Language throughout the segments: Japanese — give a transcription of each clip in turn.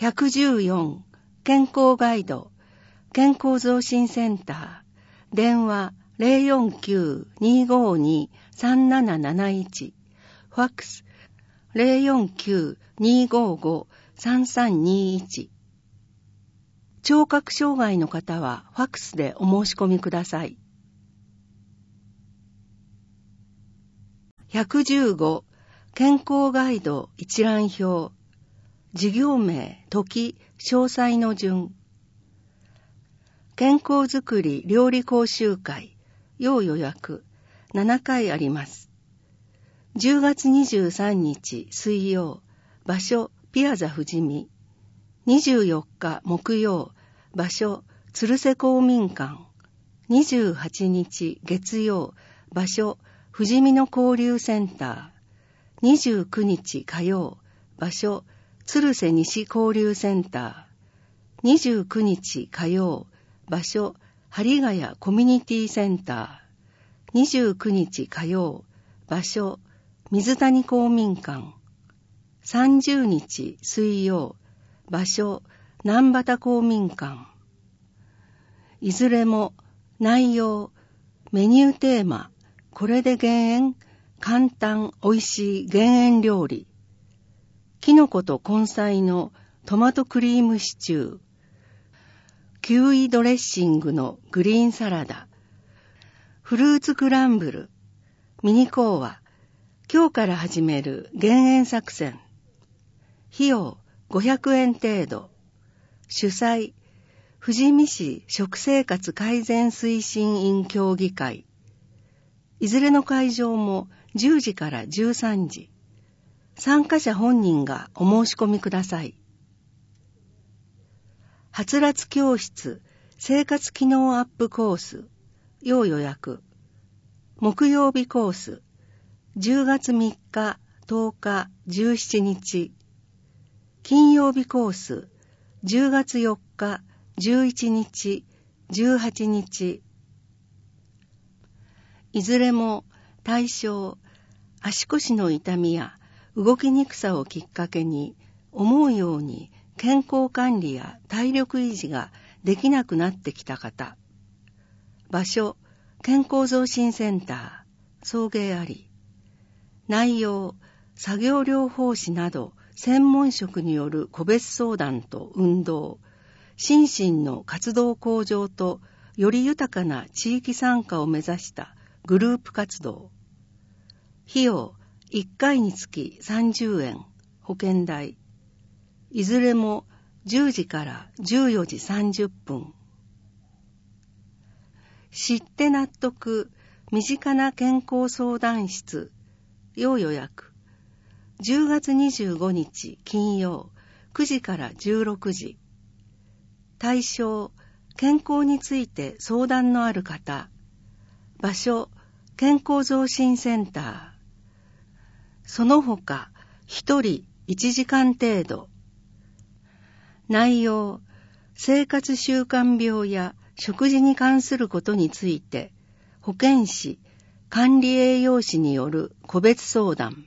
114健康ガイド健康増進センター電話 049-252-3771 ファックス 049-255-3321 聴覚障害の方はファックスでお申し込みください。115健康ガイド一覧表事業名、時、詳細の順健康づくり料理講習会要予約7回あります。10月23日水曜場所ピアザ富士見24日木曜場所鶴瀬公民館28日月曜場所富士見の交流センター29日火曜場所鶴瀬西交流センター29日火曜場所針ヶ谷コミュニティセンター29日火曜場所水谷公民館30日水曜場所南畑公民館いずれも内容メニューテーマこれで減塩簡単おいしい減塩料理きのこと根菜のトマトクリームシチューキウイドレッシングのグリーンサラダフルーツクランブルミニ講話今日から始める減塩作戦費用500円程度主催富士見市食生活改善推進員協議会いずれの会場も10時から13時参加者本人がお申し込みください。はつらつ教室生活機能アップコース要予約木曜日コース10月3日10日17日金曜日コース10月4日11日18日いずれも対象足腰の痛みや動きにくさをきっかけに思うように健康管理や体力維持ができなくなってきた方場所健康増進センター送迎あり内容作業療法士など専門職による個別相談と運動心身の活動向上とより豊かな地域参加を目指したグループ活動費用1回につき30円保険代いずれも10時から14時30分知って納得身近な健康相談室要予約10月25日金曜9時から16時対象健康について相談のある方場所健康増進センターその他1人1時間程度内容生活習慣病や食事に関することについて保健師管理栄養士による個別相談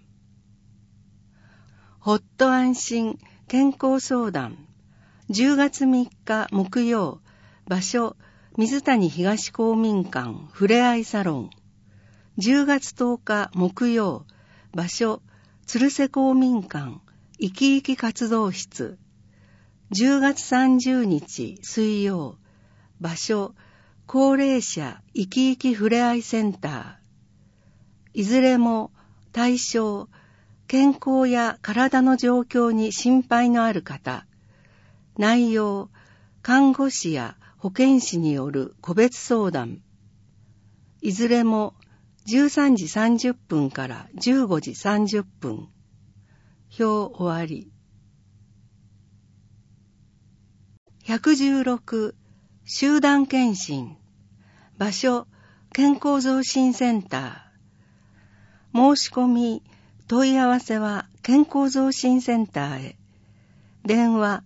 ほっと安心健康相談10月3日木曜場所水谷東公民館ふれあいサロン10月10日木曜場所鶴瀬公民館生き生き活動室10月30日水曜場所高齢者生き生きふれあいセンターいずれも対象健康や体の状況に心配のある方内容看護師や保健師による個別相談いずれも13時30分から15時30分表終わり116集団検診場所健康増進センター申し込み問い合わせは健康増進センターへ電話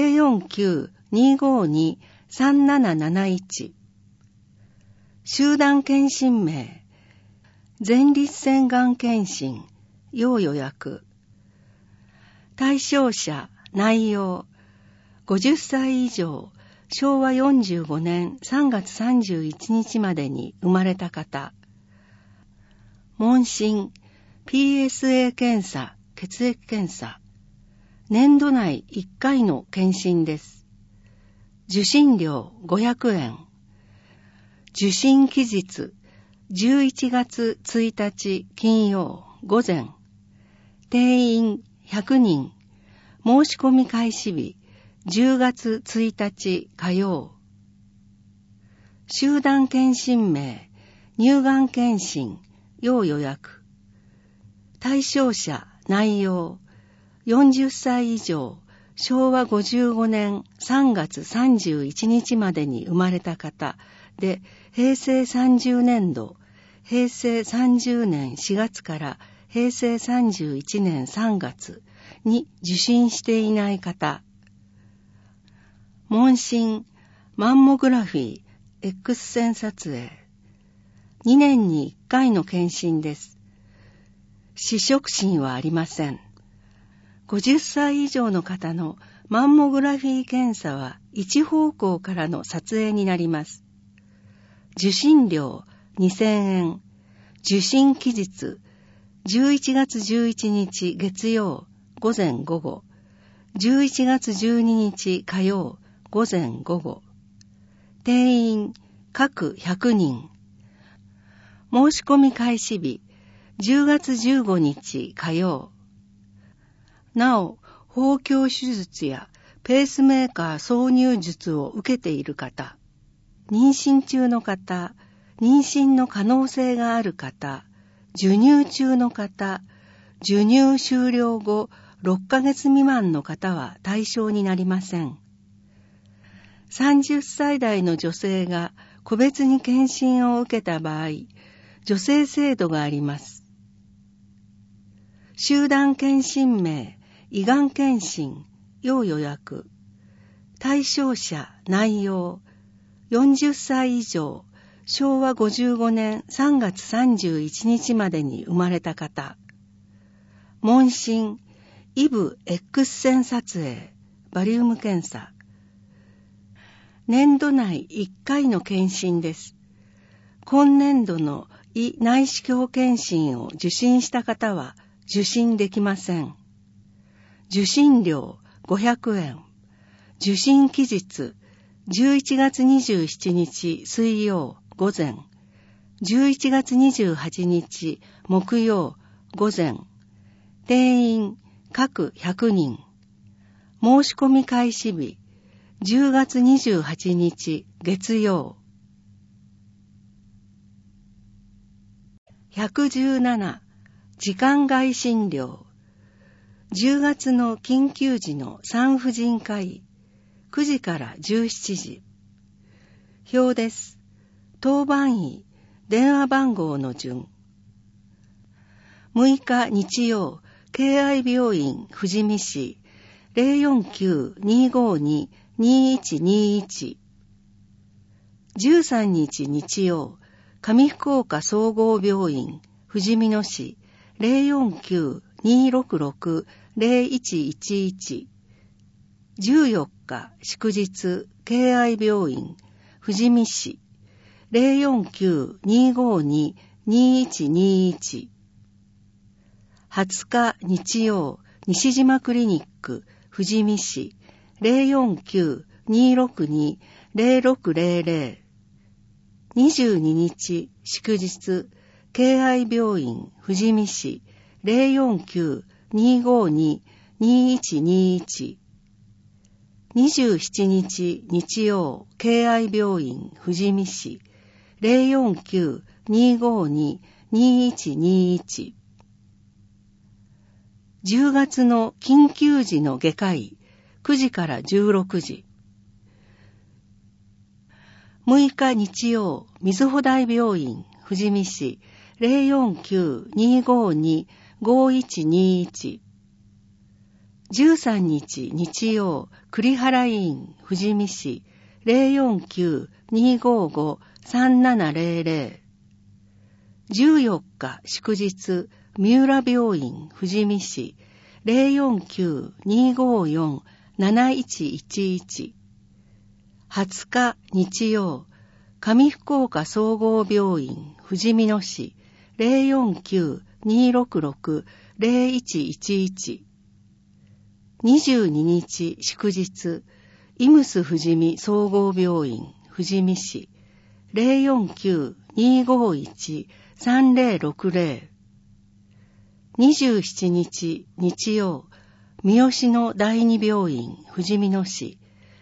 049-252-3771 集団検診名前立腺がん検診要予約対象者内容 50歳以上、昭和45年3月31日までに生まれた方。問診、PSA 検査、血液検査。年度内1回の検診です。受診料500円。受診期日、11月1日金曜午前。定員100人。申し込み開始日、10月1日火曜。集団検診名、乳がん検診、要予約。対象者、内容、40歳以上、昭和55年3月31日までに生まれた方で、平成30年度、平成30年4月から平成31年3月に受診していない方。問診、マンモグラフィー、X 線撮影。2年に1回の検診です。視触診はありません。50歳以上の方のマンモグラフィー検査は一方向からの撮影になります。受診料2000円。受診期日11月11日月曜午前午後。11月12日火曜午前午後。定員各100人。申し込み開始日10月15日火曜。なお、包協手術やペースメーカー挿入術を受けている方、妊娠中の方、妊娠の可能性がある方、授乳中の方、授乳終了後6ヶ月未満の方は対象になりません。30歳代の女性が個別に検診を受けた場合、助成制度があります。集団検診名、胃がん検診、要予約。対象者、内容。40歳以上、昭和55年3月31日までに生まれた方。問診、イブ X 線撮影、バリウム検査。年度内1回の検診です。今年度の胃内視鏡検診を受診した方は受診できません。受診料500円。受診期日11月27日水曜午前。11月28日木曜午前。定員各100人。申し込み開始日10月28日月曜。117時間外診療。10月の緊急時の産婦人科医、9時から17時。表です。当番医、電話番号の順。6日日曜、敬愛病院富士見市 049-252-2121。13日日曜、上福岡総合病院富士見野市 049-266-0111。14日祝日、敬愛病院富士見市 049-252-2121。20日日曜、西島クリニック富士見市 049-262-0600。22日祝日、敬愛病院富士見市 049-252-2121。27日日曜、敬愛病院富士見市 049-252-2121。10月の緊急時の外科医9時から16時。6日日曜、瑞穂大病院富士見市 049-252-5121。13日日曜、栗原院富士見市 049-255-3700。14日祝日、三浦病院富士見市 049-254-7000。 7111 20日日曜、上福岡総合病院ふじみ野市 049-266-0111 22日祝日、イムスふじみ総合病院富士見市 049-251-3060 27日日曜、三好の第二病院ふじみ野市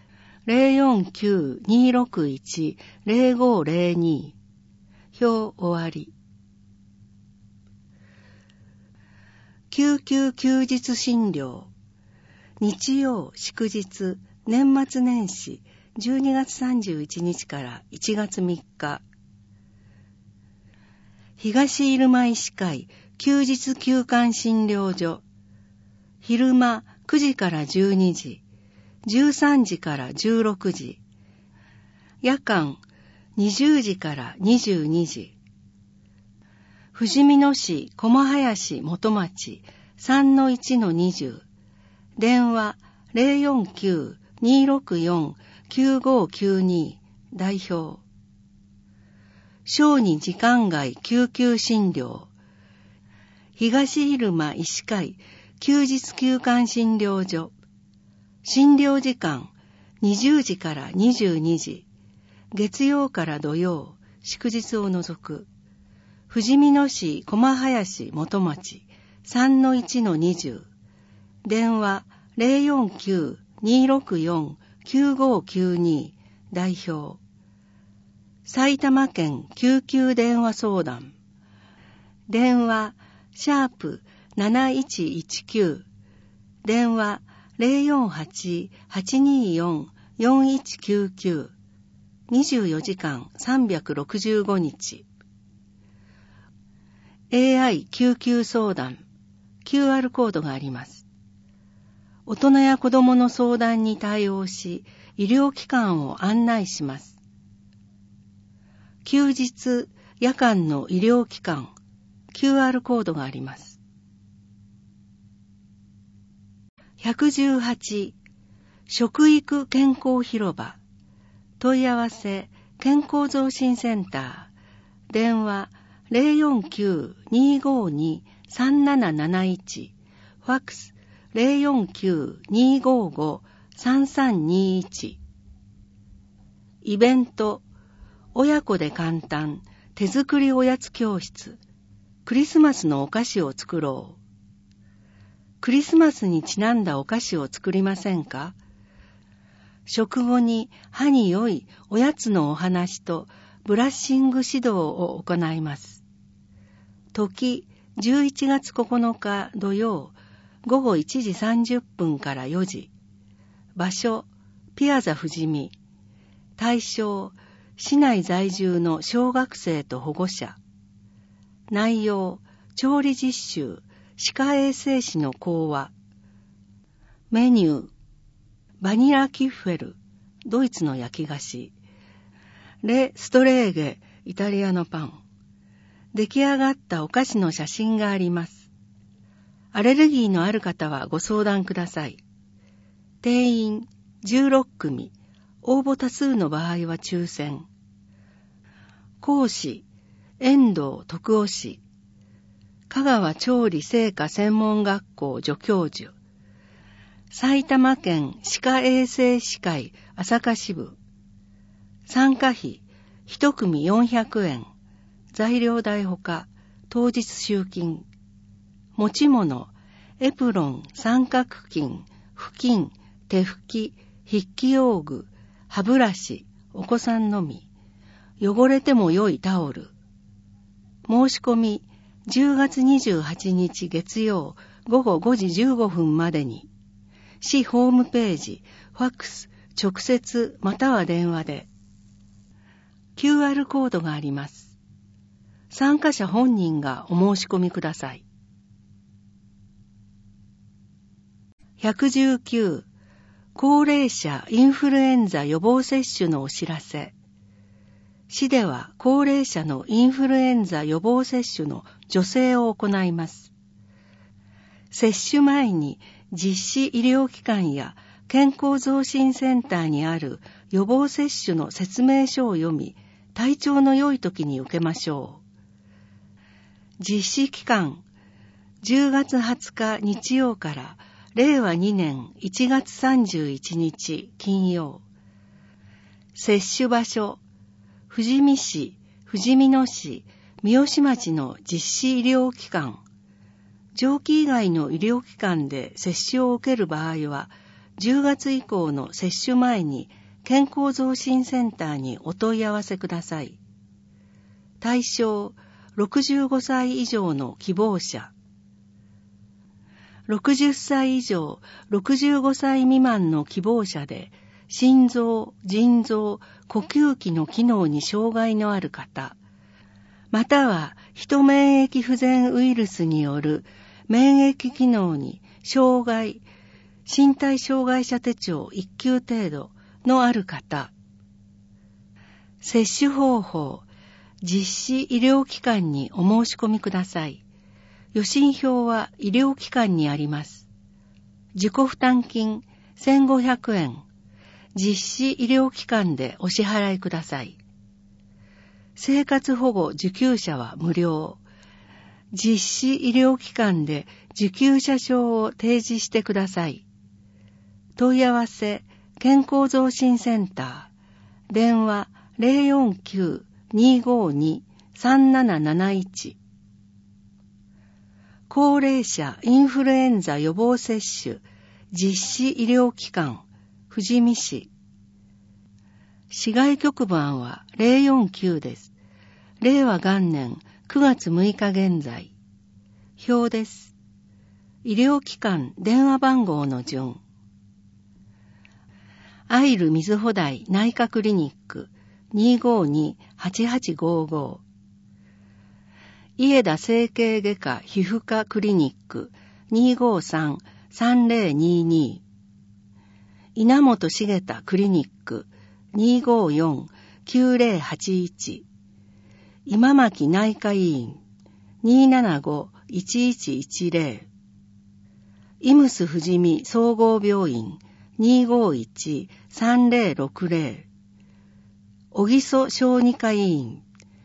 049-261-0502 表終わり。救急休日診療、日曜祝日、年末年始12月31日から1月3日。東入間医師会休日休館診療所。昼間9時から12時、13時から16時。夜間20時から22時。富士見野市駒林元町 3-1-20。電話049-264-9592 代表。小児時間外救急診療。東入間医師会休日休館診療所。診療時間20時から22時。月曜から土曜、祝日を除く。富士見野市駒林元町 3-1-20。電話049-264-9592 代表。埼玉県救急電話相談。電話#7119。電話048-824-4199。24時間365日。AI 救急相談。QR コードがあります。大人や子供の相談に対応し、医療機関を案内します。休日、夜間の医療機関、QR コードがあります。118、食育健康広場。問い合わせ、健康増進センター。電話049-252-3771。ファックス049-255-3321。イベント、親子で簡単手作りおやつ教室。クリスマスのお菓子を作ろう。クリスマスにちなんだお菓子を作りませんか？食後に歯に良いおやつのお話とブラッシング指導を行います。時11月9日土曜午後1時30分から4時。場所ピアザ富士見。対象市内在住の小学生と保護者。内容調理実習、歯科衛生士の講話。メニューバニラキッフェル、ドイツの焼き菓子。レ・ストレーゲ、イタリアのパン。出来上がったお菓子の写真があります。アレルギーのある方はご相談ください。定員16組、応募多数の場合は抽選。講師、遠藤徳夫氏。香川調理製菓専門学校助教授。埼玉県歯科衛生士会朝霞支部。参加費1組400円。材料代ほか当日集金。持ち物エプロン、三角巾、布巾、手拭き、筆記用具、歯ブラシ、お子さんのみ。汚れても良いタオル。申し込み10月28日月曜午後5時15分までに。市ホームページ、ファックス、直接または電話で。QR コードがあります。参加者本人がお申し込みください。119、高齢者インフルエンザ予防接種のお知らせ。市では高齢者のインフルエンザ予防接種の助成を行います。接種前に実施医療機関や健康増進センターにある予防接種の説明書を読み、体調の良い時に受けましょう。実施期間、10月20日日曜から令和2年1月31日金曜。接種場所、富士見市、富士見野市、三好町の実施医療機関。上記以外の医療機関で接種を受ける場合は、10月以降の接種前に健康増進センターにお問い合わせください。対象、65歳以上の希望者。60歳以上、65歳未満の希望者で、心臓、腎臓、呼吸器の機能に障害のある方、またはヒ免疫不全ウイルスによる免疫機能に障害、身体障害者手帳1級程度のある方。接種方法、実施医療機関にお申し込みください。予診票は医療機関にあります。自己負担金1500円。実施医療機関でお支払いください。生活保護受給者は無料。実施医療機関で受給者証を提示してください。問い合わせ、健康増進センター。電話 049-252-3771。高齢者インフルエンザ予防接種実施医療機関富士見市。市外局番は049です。令和元年9月6日現在。表です。医療機関電話番号の順。アイル水穂台内科クリニック 252-8855。家田整形外科皮膚科クリニック 253-3022。稲本茂田クリニック 254-9081。今牧内科医院 275-1110。イムス富士見総合病院 251-3060。小木曽小児科医院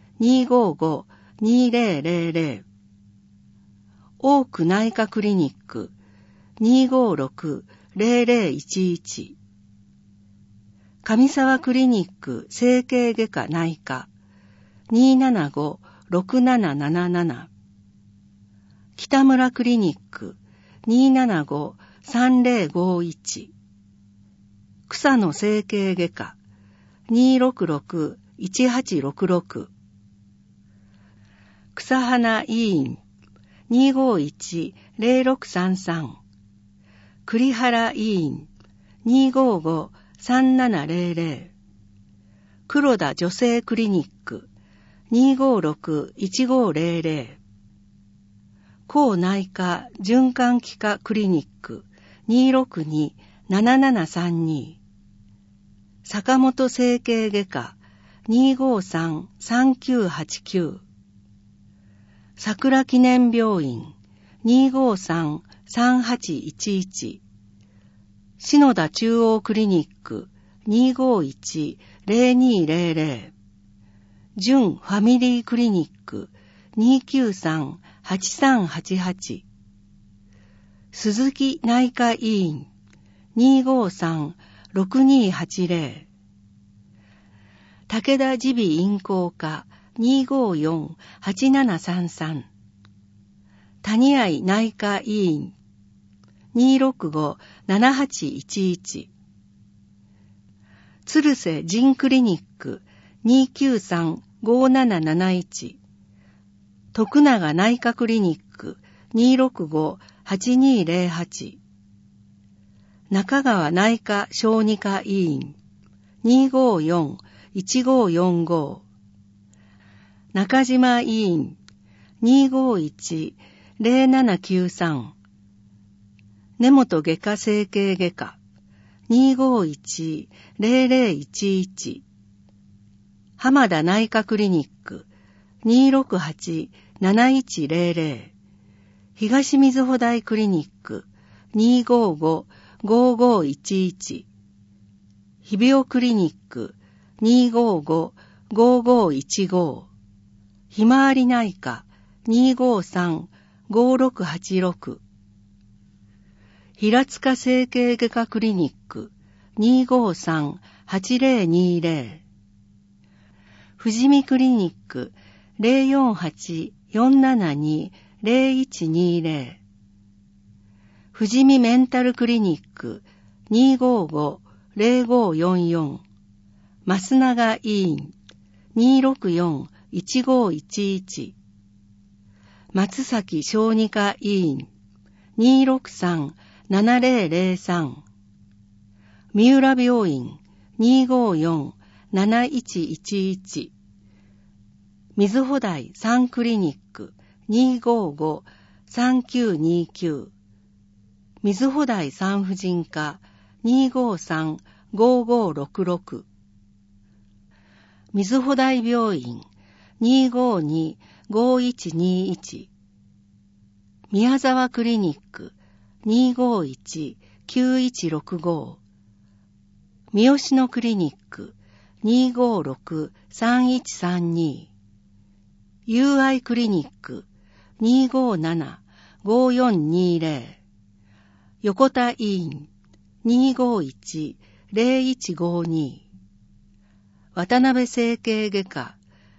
255-2000。大久内科クリニック 256-0011。上沢クリニック整形外科内科 275-6777。北村クリニック 275-3051。草野整形外科 266-1866。草花医院 251-0633。栗原医院 255-3700。黒田女性クリニック 256-1500。高内科循環器科クリニック 262-7732。坂本整形外科 253-3989。桜記念病院 253-3811。篠田中央クリニック 251-0200。純ファミリークリニック 293-8388。鈴木内科医院 253-6280。武田耳鼻咽喉科 254-8733。谷合内科医院 265-7811。鶴瀬腎クリニック 293-5771。徳永内科クリニック 265-8208。中川内科小児科医院 254-1545。中島医院 251-0793。根本外科整形外科 251-0011。浜田内科クリニック 268-7100。東水穂台クリニック 255-5000 5511、日比谷クリニック 255-5515、ひまわり内科 253-5686、平塚整形外科クリニック 253-8020、富士見クリニック 048-472-0120、富士見メンタルクリニック 255-0544、増永医院 264-1511、松崎小児科医院 263-7003、三浦病院 254-7111、水穂台サンクリニック 255-3929、水穂台産婦人科 253-5566、水穂台病院 252-5121、宮沢クリニック 251-9165、三好野クリニック 256-3132、友愛クリニック 257-5420、横田医院 251-0152、渡辺整形外科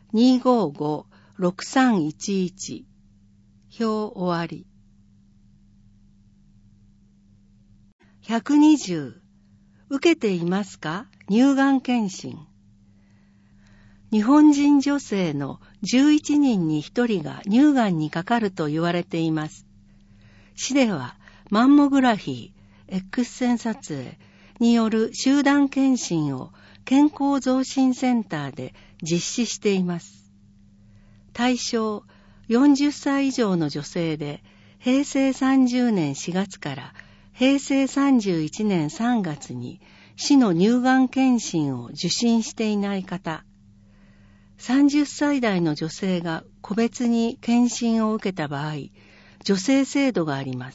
255-6311、表終わり。120、受けていますか？乳がん検診。日本人女性の11人に1人が乳がんにかかると言われています。市ではマンモグラフィー、X 線撮影による集団検診を健康増進センターで実施しています。対象40歳以上の女性で、平成30年4月から平成31年3月に市の乳がん検診を受診していない方、30歳代の女性が個別に検診を受けた場合、助成制度があります。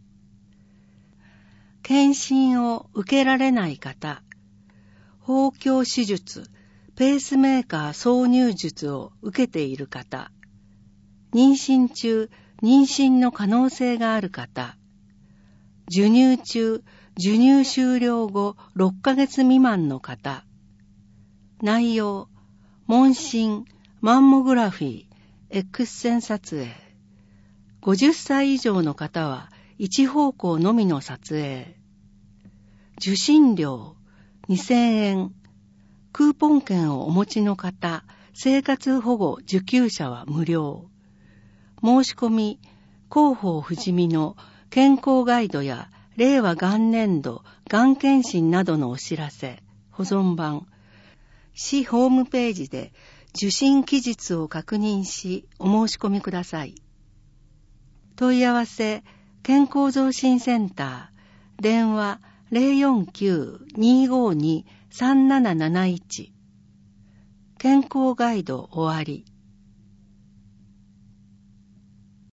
検診を受けられない方、包協手術、ペースメーカー挿入術を受けている方、妊娠中、妊娠の可能性がある方、授乳中、授乳終了後6ヶ月未満の方、内容、問診、マンモグラフィー、X 線撮影、50歳以上の方は一方向のみの撮影、受診料2000円、クーポン券をお持ちの方、生活保護受給者は無料。申し込み、広報富士見の健康ガイドや令和元年度がん検診などのお知らせ、保存版、市ホームページで受診期日を確認しお申し込みください。問い合わせ、健康増進センター、電話 049-252-3771、健康ガイド終わり。